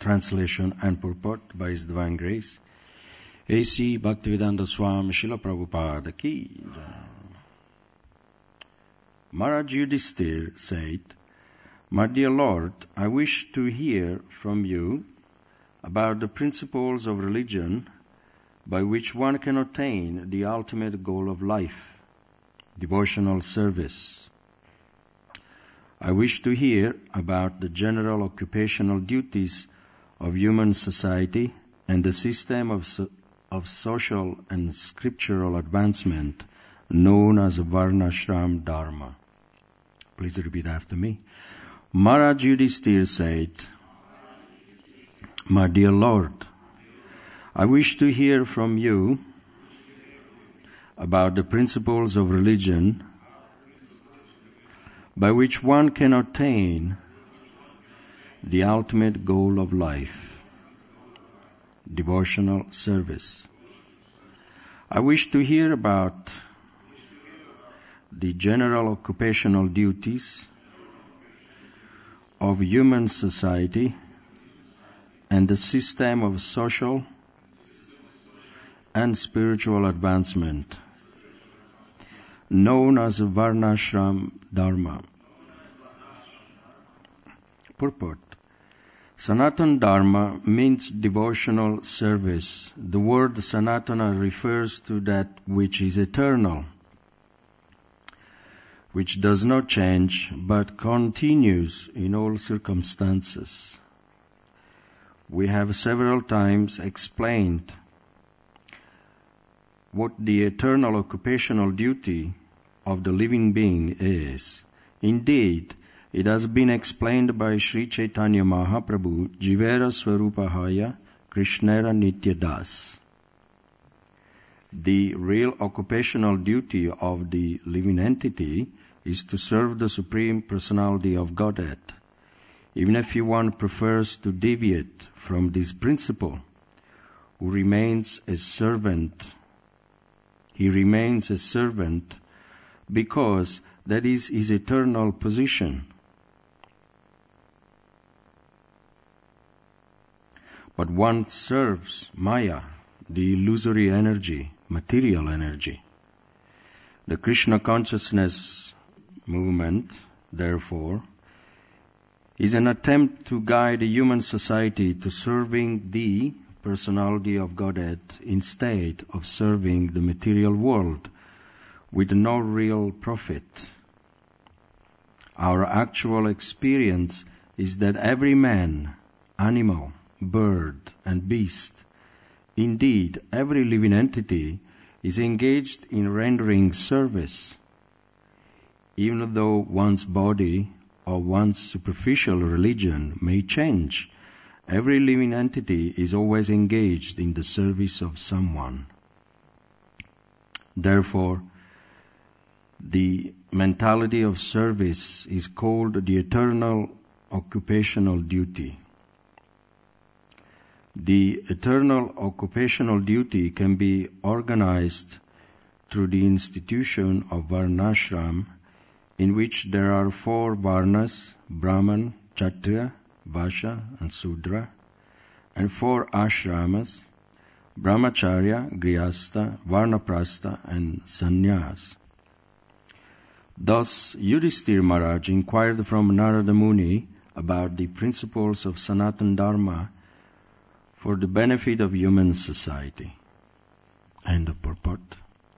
Translation and purport by His Divine Grace, A.C. Bhaktivedanta Swami Srila Prabhupada Ki Jai. Maharaj Yudhisthira said, "My dear Lord, I wish to hear from you about the principles of religion by which one can attain the ultimate goal of life, devotional service. I wish to hear about the general occupational duties of human society and the system of social and scriptural advancement known as Varnashram Dharma." Please repeat after me. Maharaj Yudhisthira said, "My dear Lord, I wish to hear from you about the principles of religion by which one can attain the ultimate goal of life, devotional service. I wish to hear about the general occupational duties of human society and the system of social and spiritual advancement known as Varnashram Dharma." Purport. Sanatana Dharma means devotional service. The word Sanatana refers to that which is eternal, which does not change but continues in all circumstances. We have several times explained what the eternal occupational duty of the living being is. Indeed, it has been explained by Sri Chaitanya Mahaprabhu, Jivera Swarupahaya Krishnera Nityadas. The real occupational duty of the living entity is to serve the Supreme Personality of Godhead. Even if one prefers to deviate from this principle, he remains a servant because that is his eternal position. But one serves Maya, the illusory energy, material energy. The Krishna consciousness movement, therefore, is an attempt to guide a human society to serving the Personality of Godhead instead of serving the material world with no real profit. Our actual experience is that every man, animal, bird, and beast, indeed every living entity, is engaged in rendering service. Even though one's body or one's superficial religion may change, every living entity is always engaged in the service of someone. Therefore, the mentality of service is called the eternal occupational duty. The eternal occupational duty can be organized through the institution of Varnashram, in which there are 4 Varnas, Brahman, Kshatriya, Vaishya, and Sudra, and 4 ashramas, Brahmacharya, Grihastha, Varnaprastha, and Sannyas. Thus, Yudhisthira Maharaj inquired from Narada Muni about the principles of Sanatana Dharma for the benefit of human society. End of purport.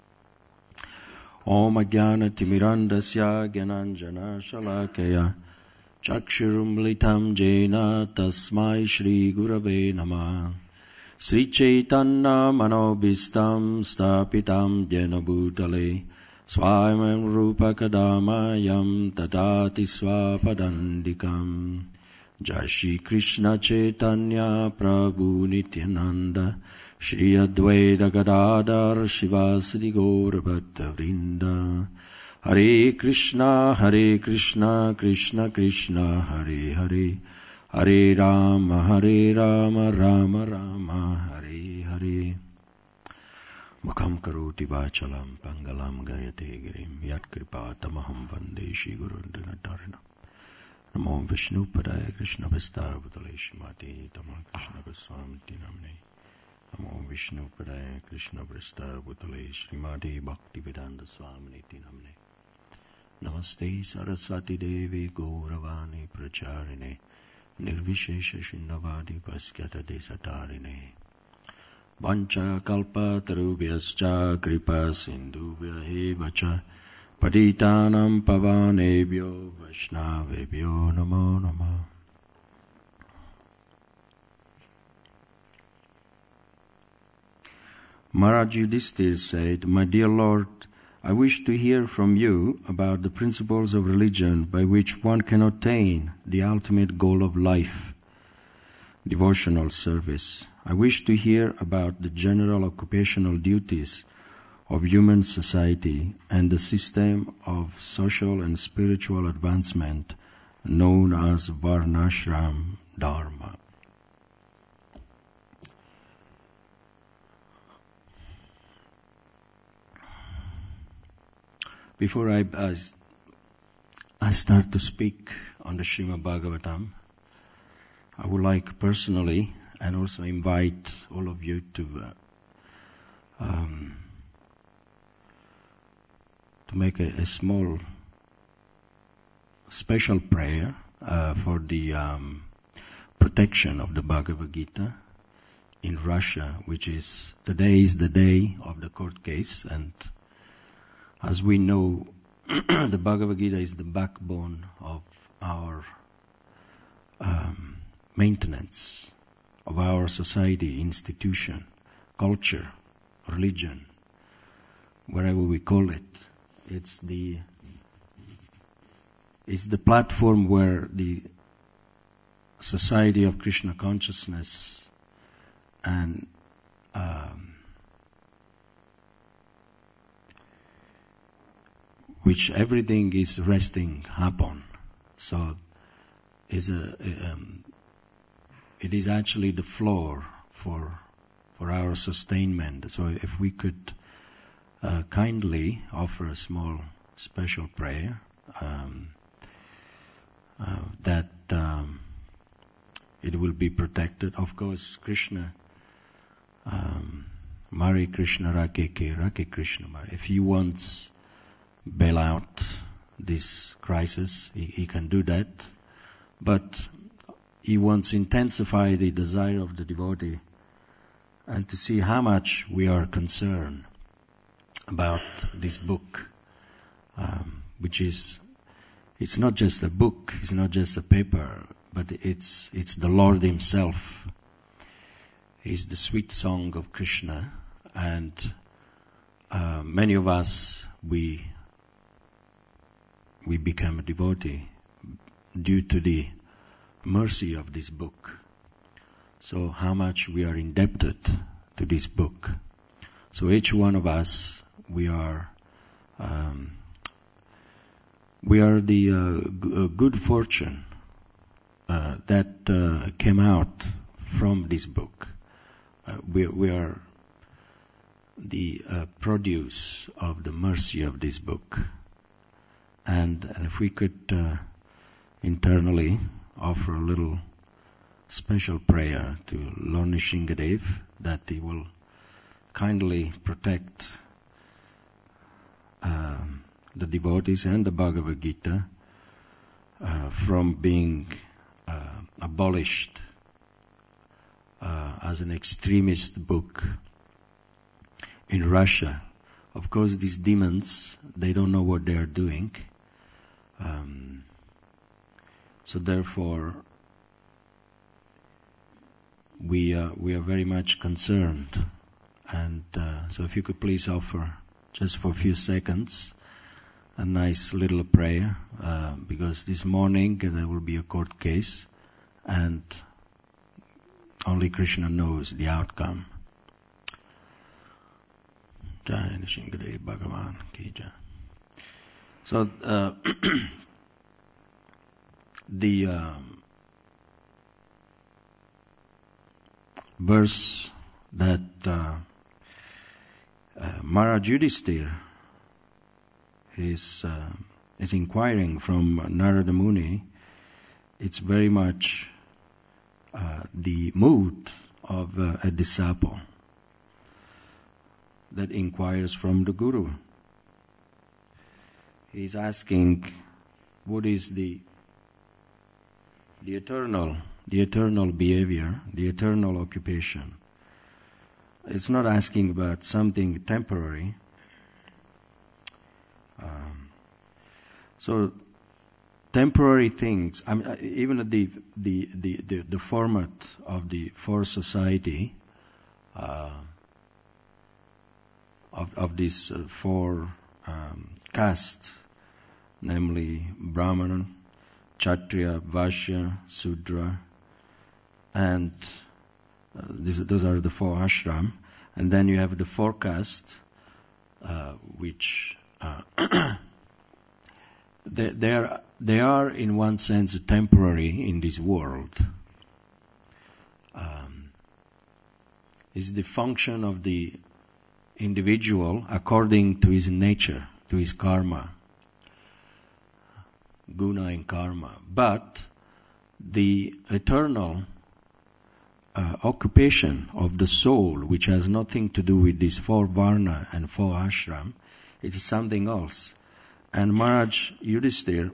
Om Ajnana Timirandasya Gyananjana Shalakaya Chakshurum Litam Jena Tasmai Shri Gurave Namah Sri Chaitanya Manobhistam Stapitam Jena Bhutale Swayam Rupa Kadamayam Tadati Swapadandikam Jai Shri Krishna Chaitanya Prabhu Nityananda Shri Advaita Gadadhar Shivasadi Gaura Bhatta Vrinda Hare Krishna Krishna Krishna Hare Hare Hare Rama Rama Rama Hare Hare Mukham karoti vachalam pangalam gayate girim yat kripa tamaham vande Shri Gurundinadharana Namo Vishnu Padaya Krishna Vistara Bhutale Shrimati Tamal Krishna Goswami Namne. Namo Vishnu Padaya Krishna Vistara Bhutale Shrimati Bhaktivedanta Swami Namne. Namaste Saraswati Devi Gauravani Pracharine Nirvishesha Shinnavadi Pasyata Desatarine Vancha Kalpa Tarubhyascha Kripa Sindhubhya Evacha Patitanam Pavanebhyo Vaishnavebhyo Namo Namah. Maharaj Yudhishthira said, "My dear Lord, I wish to hear from you about the principles of religion by which one can attain the ultimate goal of life, devotional service. I wish to hear about the general occupational duties of human society and the system of social and spiritual advancement known as Varnashram Dharma." Before I start to speak on the Srimad Bhagavatam, I would like personally and also invite all of you to make a small special prayer for the protection of the Bhagavad Gita in Russia, which is today is the day of the court case, and as we know, the Bhagavad Gita is the backbone of our maintenance of our society, institution, culture, religion, wherever we call it. It's the platform where the Society of Krishna Consciousness and which everything is resting upon. So it is actually the floor for our sustainment. So if we could kindly offer a small special prayer that it will be protected. Of course, Krishna, Mari Krishna Rakeke, Rake Krishna Mari. If he wants bail out this crisis, he can do that, but he wants to intensify the desire of the devotee and to see how much we are concerned about this book, which is, it's not just a book, it's not just a paper, but it's the Lord Himself. It's the sweet song of Krishna, and many of us, we become a devotee due to the mercy of this book. So how much we are indebted to this book. So each one of us, we are the good fortune that came out from this book. We are the produce of the mercy of this book. And if we could internally offer a little special prayer to Lord Nrsingadev, that he will kindly protect the devotees and the Bhagavad Gita from being abolished as an extremist book in Russia. Of course, these demons, they don't know what they are doing. So therefore, we are very much concerned. And so if you could please offer, just for a few seconds, a nice little prayer, because this morning there will be a court case, and only Krishna knows the outcome. Jai Nrsingadev Bhagavan Ki Jai. So the verse that Maharaj Yudhishthira is inquiring from Narada Muni it's very much the mood of a disciple that inquires from the Guru. He's asking, what is the eternal behavior, the eternal occupation? It's not asking about something temporary. So temporary things. I mean, even the format of the forest society of these four castes, namely Brahmana, Kshatriya, Vaishya, Sudra, and those are the four ashram. And then you have the four castes, which they are in one sense temporary in this world. Is the function of the individual according to his nature, to his karma, guna and karma. But the eternal occupation of the soul, which has nothing to do with these four varna and four ashram, it is something else. And Maharaj Yudhisthira,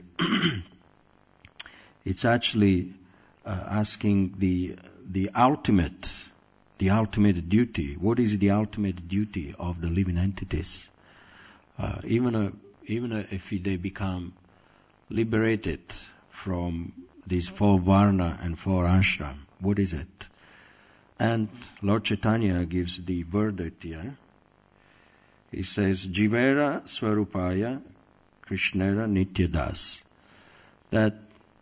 it's actually asking the ultimate duty. What is the ultimate duty of the living entities? Even if they become liberated from these four varna and four ashram, what is it? And Lord Chaitanya gives the verdict here. He says, Jivera Swarupaya Krishnera Nityadas. That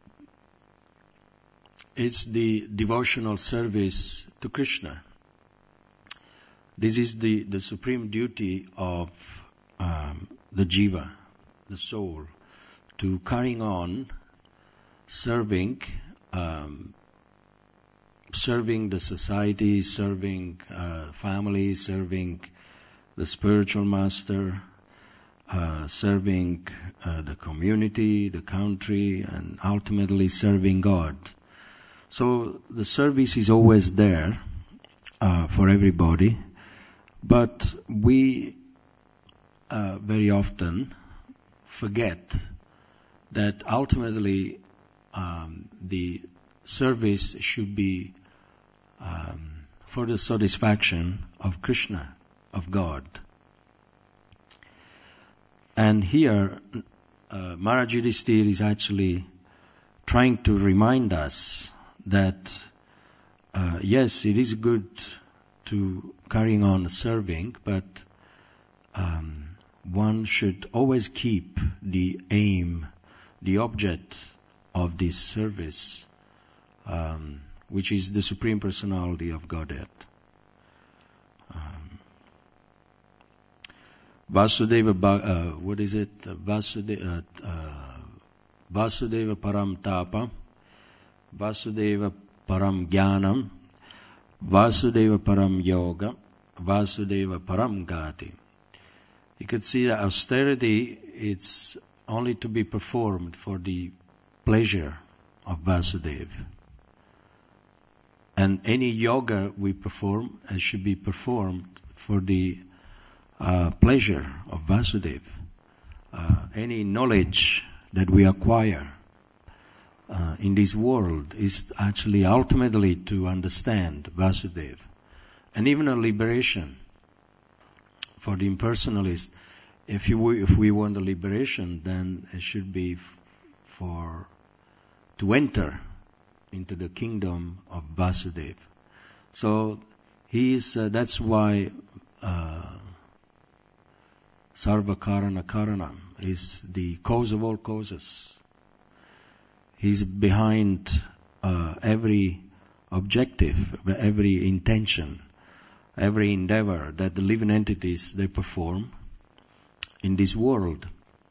it's the devotional service to Krishna. This is the supreme duty of the jiva, the soul, to carrying on serving the society, serving family, serving the spiritual master, serving the community, the country, and ultimately serving God. So the service is always there for everybody, but we very often forget that ultimately the service should be for the satisfaction of Krishna, of God. And here, Maharaj Yudhisthira is actually trying to remind us that yes, it is good to carrying on serving, but one should always keep the aim, the object of this service, which is the Supreme Personality of Godhead. Vasudeva, Vasudeva Param Tapa, Vasudeva Param Jnanam, Vasudeva Param Yoga, Vasudeva Param Gati. You could see that austerity, it's only to be performed for the pleasure of Vasudeva. And any yoga we perform should be performed for the pleasure of Vasudeva. Any knowledge that we acquire in this world is actually ultimately to understand Vasudeva. And even a liberation for the impersonalist, if we want a liberation, then it should be to enter into the kingdom of Vasudeva. So that's why Sarva Karana Karanam is the cause of all causes. He's behind every objective, every intention, every endeavor that the living entities they perform in this world.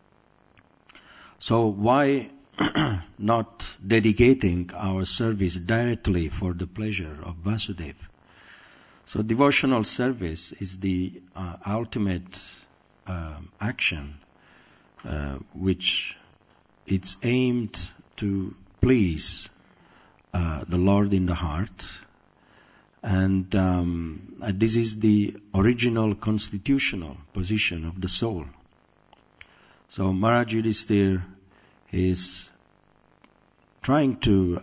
So why not dedicating our service directly for the pleasure of Vasudeva? So devotional service is the ultimate action which it's aimed to please the Lord in the heart. And this is the original constitutional position of the soul. So Maharaj Yudhisthira is trying to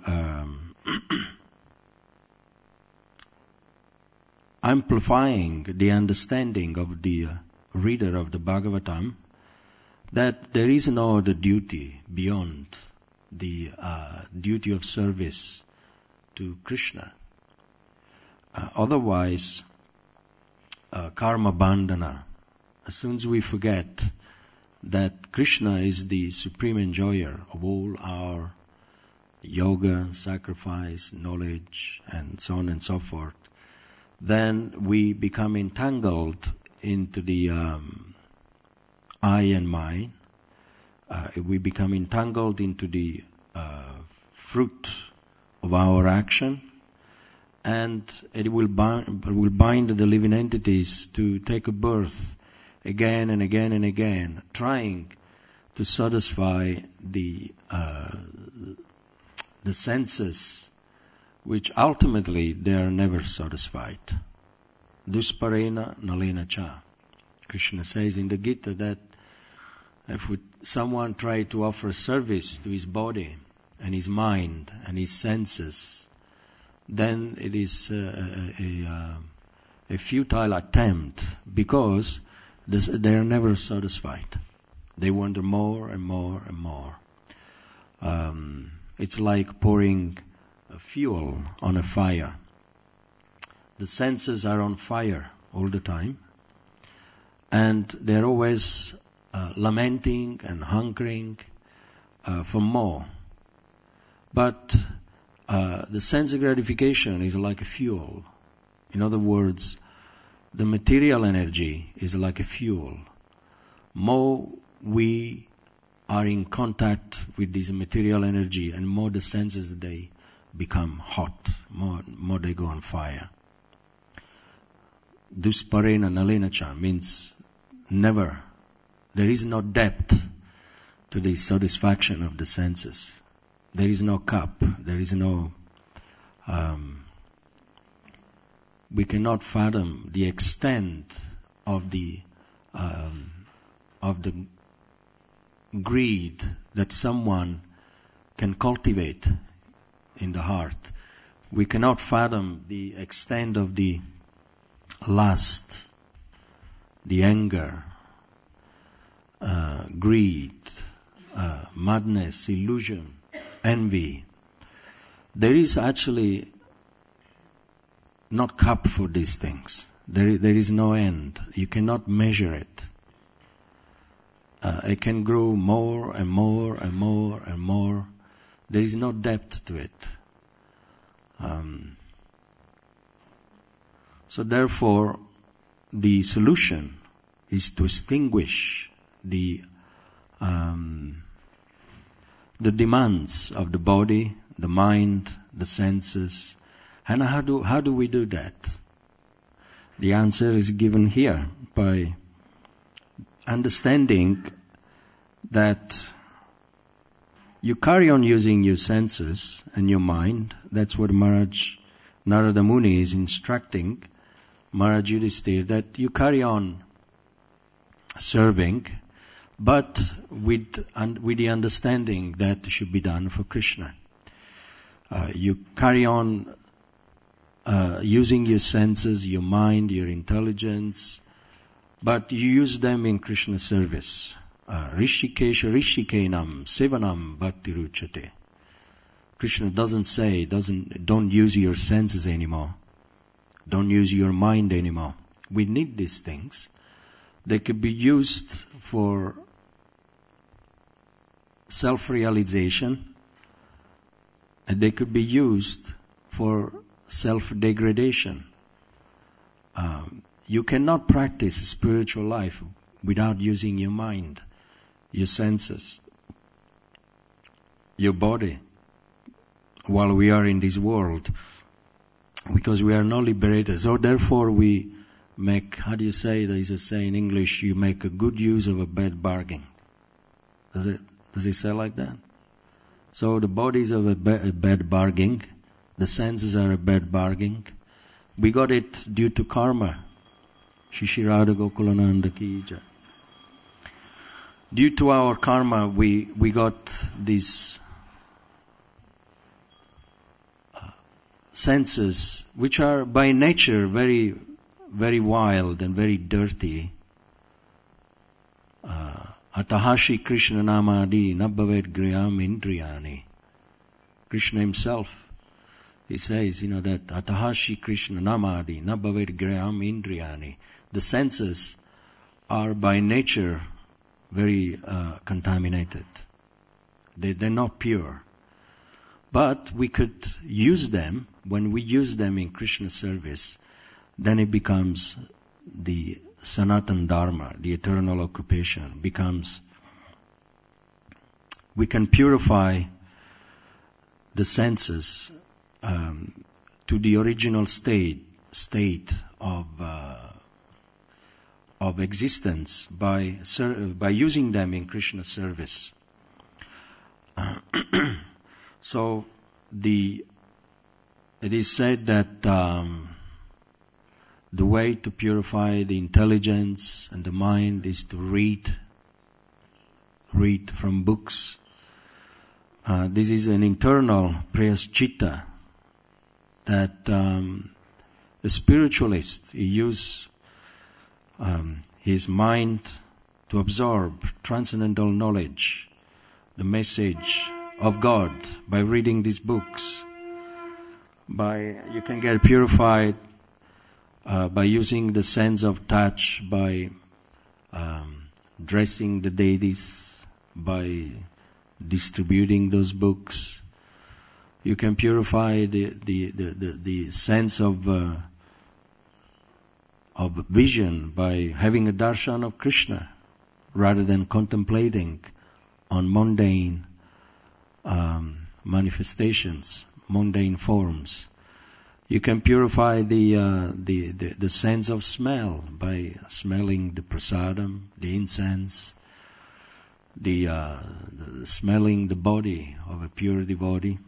amplifying the understanding of the reader of the Bhagavatam that there is no other duty beyond the duty of service to Krishna. Otherwise, karma bandhana, as soon as we forget that Krishna is the supreme enjoyer of all our yoga, sacrifice, knowledge, and so on and so forth, then we become entangled into the I and mine. We become entangled into the fruit of our action, and it will bind the living entities to take a birth again and again and again, trying to satisfy the senses, which ultimately they are never satisfied. Dusparena nalena cha. Krishna says in the Gita that if someone try to offer service to his body and his mind and his senses, then it is a futile attempt, because they are never satisfied. They want more and more and more. It's like pouring fuel on a fire. The senses are on fire all the time, and they're always lamenting and hungering for more. But the sense gratification is like a fuel. In other words, the material energy is like a fuel. More we are in contact with this material energy, and more the senses they become hot, more they go on fire. Dusparena nalena cha means never. There is no depth to the satisfaction of the senses. There is no cup. There is no. We cannot fathom the extent of the greed that someone can cultivate in the heart. We cannot fathom the extent of the lust, the anger, greed, madness, illusion, envy. There is actually not cup for these things. There is no end. You cannot measure it. It can grow more and more and more and more. There is no depth to it. So therefore, the solution is to extinguish the demands of the body, the mind, the senses. And how do we do that? The answer is given here by understanding that you carry on using your senses and your mind. That's what Maharaj Narada Muni is instructing Maharaj Yudhisthira, that you carry on serving, but with the understanding that it should be done for Krishna. You carry on using your senses, your mind, your intelligence, but you use them in Krishna service. Rishikesha Rishikenam Sevanam Bhakti Ruchate. Krishna doesn't say, don't use your senses anymore. Don't use your mind anymore. We need these things. They could be used for self-realization, and they could be used for self-degradation. You cannot practice spiritual life without using your mind, your senses, your body, while we are in this world, because we are not liberated. So therefore we make, how do you say, there is a saying in English, you make a good use of a bad bargain. Does it say like that? So the bodies are a bad bargain. The senses are a bad bargain. We got it due to karma. Shishirada Gokulananda ki jai. Due to our karma, we got these senses, which are by nature very, very wild and very dirty. Atahashi Krishna namadi nabhavet griyam indriyani. Krishna himself, he says, that Atahashi Krishna namadi nabhavet griyam indriyani. The senses are by nature very contaminated. They're not pure. But we could use them. When we use them in Krishna service, then it becomes the Sanatan Dharma, the eternal occupation, becomes, we can purify the senses to the original state of existence by using them in Krishna service. So it is said that the way to purify the intelligence and the mind is to read from books. This is an internal prayaschitta that a spiritualist, he uses his mind to absorb transcendental knowledge, the message of God, by reading these books. You can get purified by using the sense of touch, by dressing the deities, by distributing those books. You can purify the sense of vision by having a darshan of Krishna, rather than contemplating on mundane manifestations, mundane forms. You can purify the sense of smell by smelling the prasadam, the incense, the smelling the body of a pure devotee.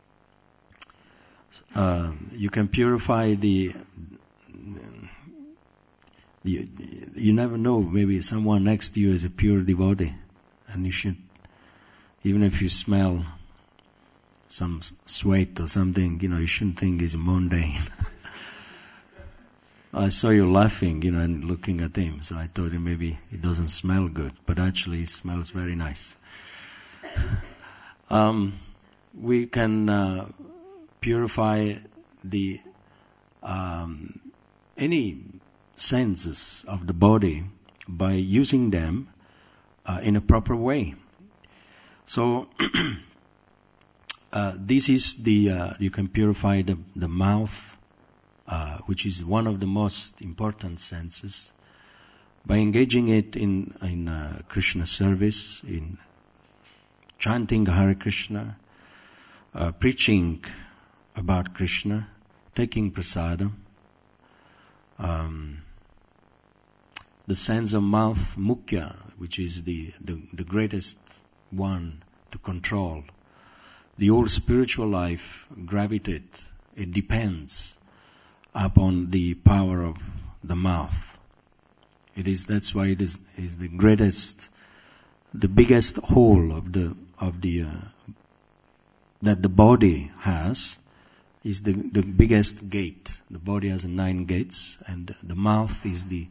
You can purify you never know, maybe someone next to you is a pure devotee, and you should, even if you smell some sweat or something, you shouldn't think it's mundane. I saw you laughing, and looking at him, so I thought maybe it doesn't smell good, but actually it smells very nice. We can purify any senses of the body by using them in a proper way. So this is you can purify the mouth, which is one of the most important senses, by engaging it in Krishna service, in chanting Hare Krishna, preaching about Krishna, taking prasadam. The sense of mouth, mukhya, which is the greatest one to control. The whole spiritual life it depends upon the power of the mouth. That's why it is the greatest, the biggest hole that the body has, is the biggest gate. The body has 9 gates, and the mouth is the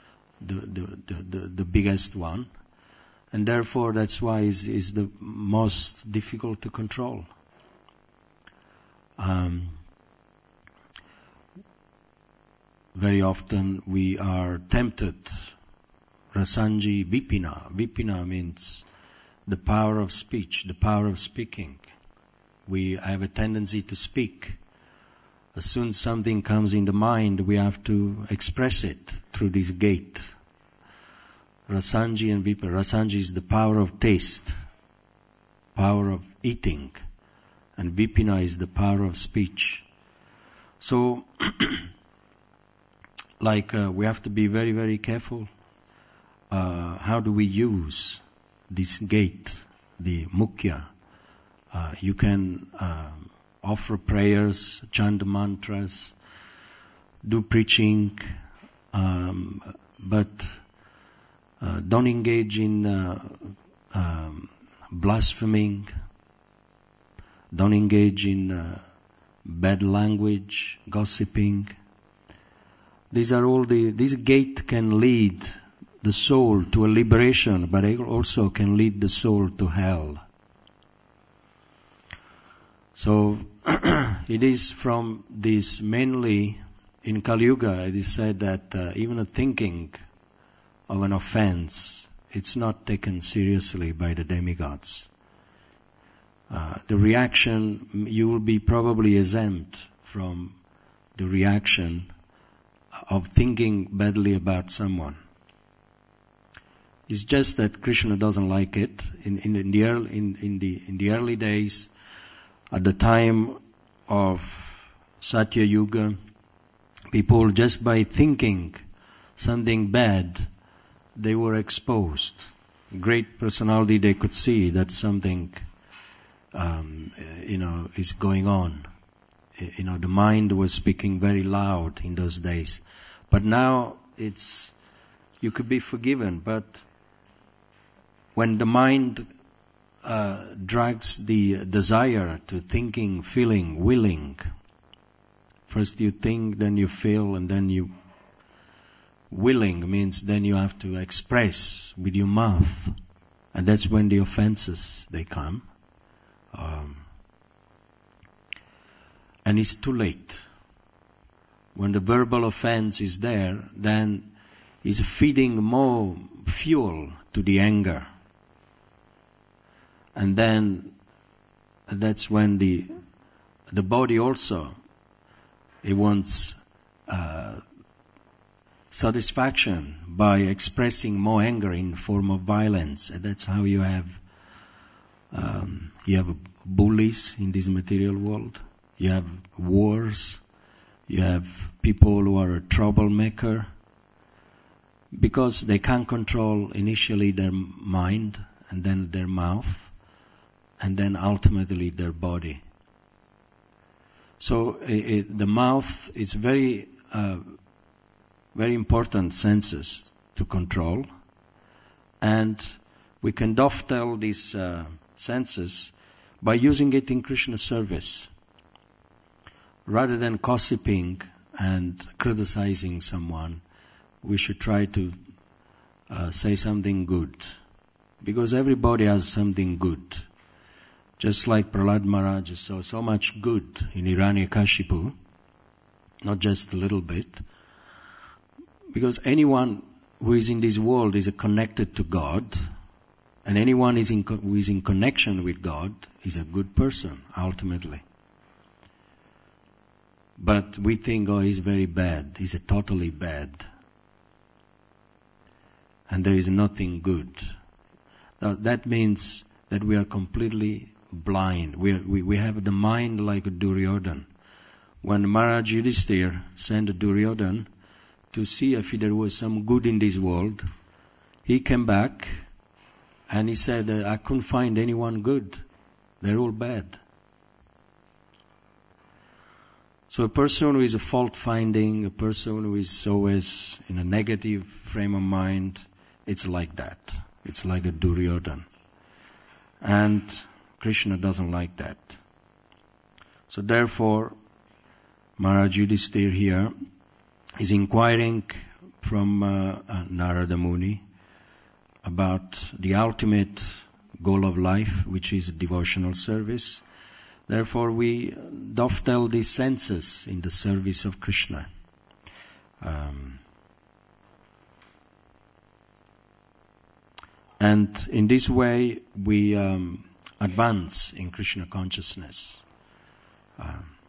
biggest one, and therefore that's why is the most difficult to control. Very often we are tempted. Rasanji vipina. Vipina means the power of speech, the power of speaking. We have a tendency to speak. As soon as something comes in the mind, we have to express it through this gate. Rasanji and Vipina. Rasanji is the power of taste, power of eating, and Vipina is the power of speech. So, we have to be very, very careful. How do we use this gate, the mukhya, You can offer prayers, chant mantras, do preaching, but don't engage in blaspheming. Don't engage in bad language, gossiping. This gate can lead the soul to a liberation, but it also can lead the soul to hell. So it is from this, mainly in Kali Yuga, it is said that even a thinking of an offense, it's not taken seriously by the demigods. The reaction, you will be probably exempt from the reaction of thinking badly about someone. It's just that Krishna doesn't like it. In the early days, at the time of Satya Yuga, people just by thinking something bad, they were exposed. Great personality, they could see that something, is going on. The mind was speaking very loud in those days. But now you could be forgiven, but when the mind drags the desire to thinking, feeling, willing, first you think, then you feel, and then you... Willing means then you have to express with your mouth. And that's when the offenses, they come. And it's too late. When the verbal offense is there, then it's feeding more fuel to the anger. And then that's when the body also, it wants satisfaction by expressing more anger in the form of violence. And that's how you have bullies in this material world. You have wars. You have people who are a troublemaker because they can't control initially their mind and then their mouth and then ultimately their body. So the mouth is very important senses to control, and we can dovetail these senses by using it in Krishna service. Rather than gossiping and criticizing someone, we should try to say something good, because everybody has something good. Just like Prahlad Maharaj saw so much good in Hiranyakashipu, not just a little bit, because anyone who is in this world is connected to God, and anyone who is in connection with God is a good person, ultimately. But we think, he's very bad, he's totally bad. And there is nothing good. Now, that means that we are completely blind. We have the mind like a Duryodhana. When Maharaj Yudhisthira sent Duryodhana to see if there was some good in this world, he came back and he said, I couldn't find anyone good. They're all bad. So a person who is a fault-finding, a person who is always in a negative frame of mind, it's like that. It's like a Duryodhana. And Krishna doesn't like that. So therefore, Maharaj Yudhisthira here is inquiring from Narada Muni about the ultimate goal of life, which is devotional service. Therefore, we dovetail these senses in the service of Krishna. And in this way, we advance in Krishna consciousness.